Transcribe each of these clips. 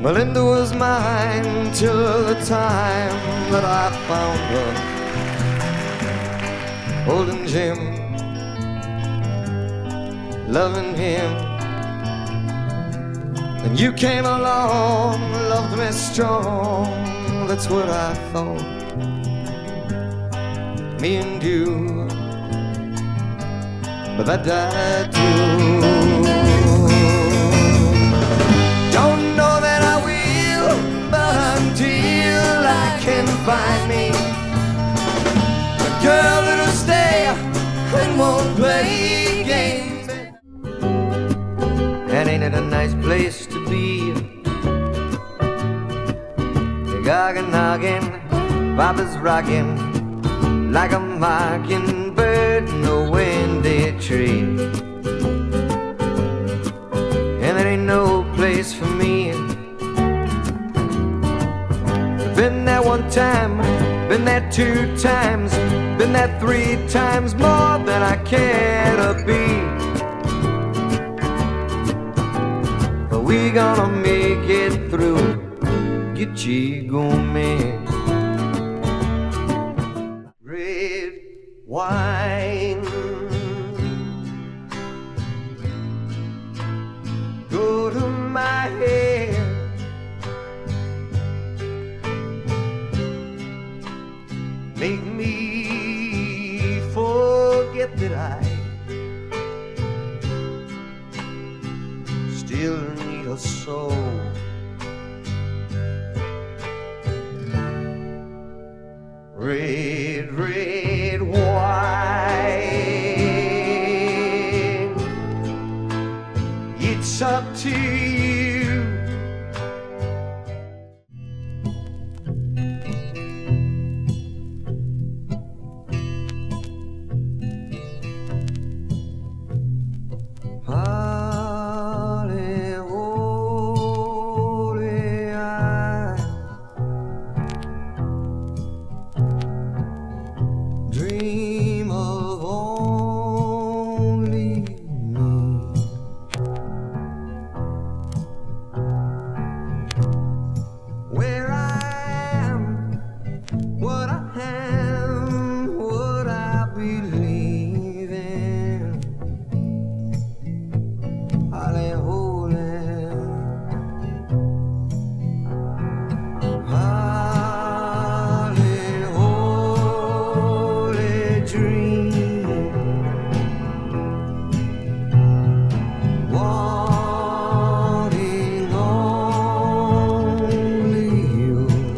Melinda was mine till the time that I found her holding Jim, loving him. And you came along, loved me strong, that's what I thought. Me and you, but that died too. Don't know that I will, but until I can find me a girl that'll stay and won't play games. And ain't it a nice place to be? The gargan noggin, Papa's rockin' like a mockingbird in a windy tree. And there ain't no place for me. Been there one time, been there 2 times, been there 3 times more than I care to be. But we gonna make it through, Gitche Gomez. Red wine, go to my head. Make me forget that I still need a soul. Red, red wine, it's up to you. Holly, holy eye, dream of only me. Where I am, what I am, what I believe in. Holly, holy, holly, holy dream, wanting only you.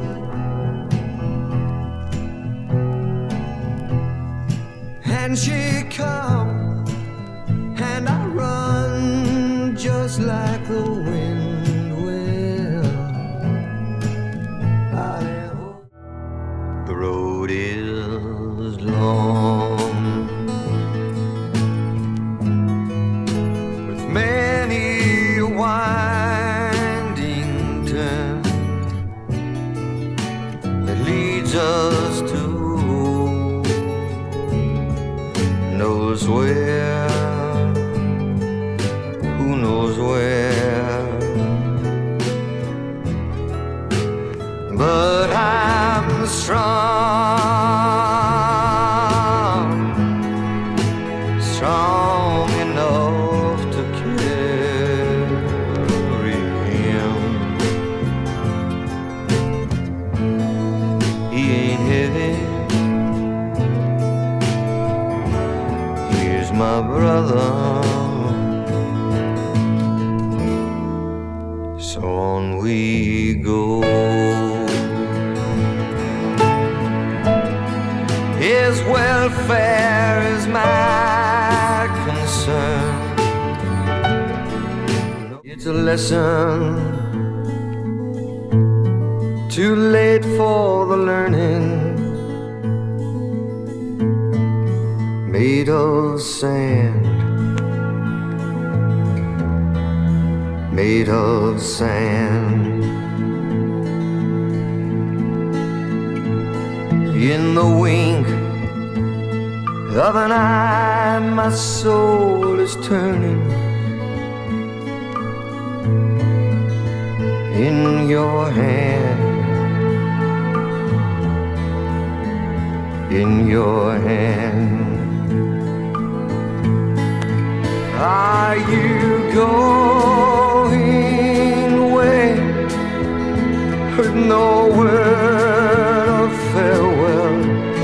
And she come, and I run just like the wind will. The road is long, with many a winding turn that leads us to knows where, who knows where. But I'm strong, strong enough to carry him. He ain't heavy, he's my brother. So on we go. His welfare is my concern. It's a lesson too late for the learning, made of sand, made of sand. In the wink of an eye, my soul is turning in your hand, in your hand. Are you going away with no word of farewell?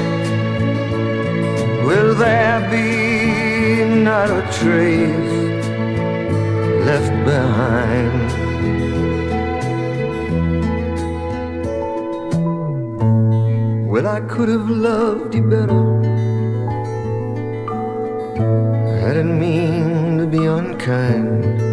Will there be not a trace left behind? Well, I could have loved you better. I didn't mean to be unkind.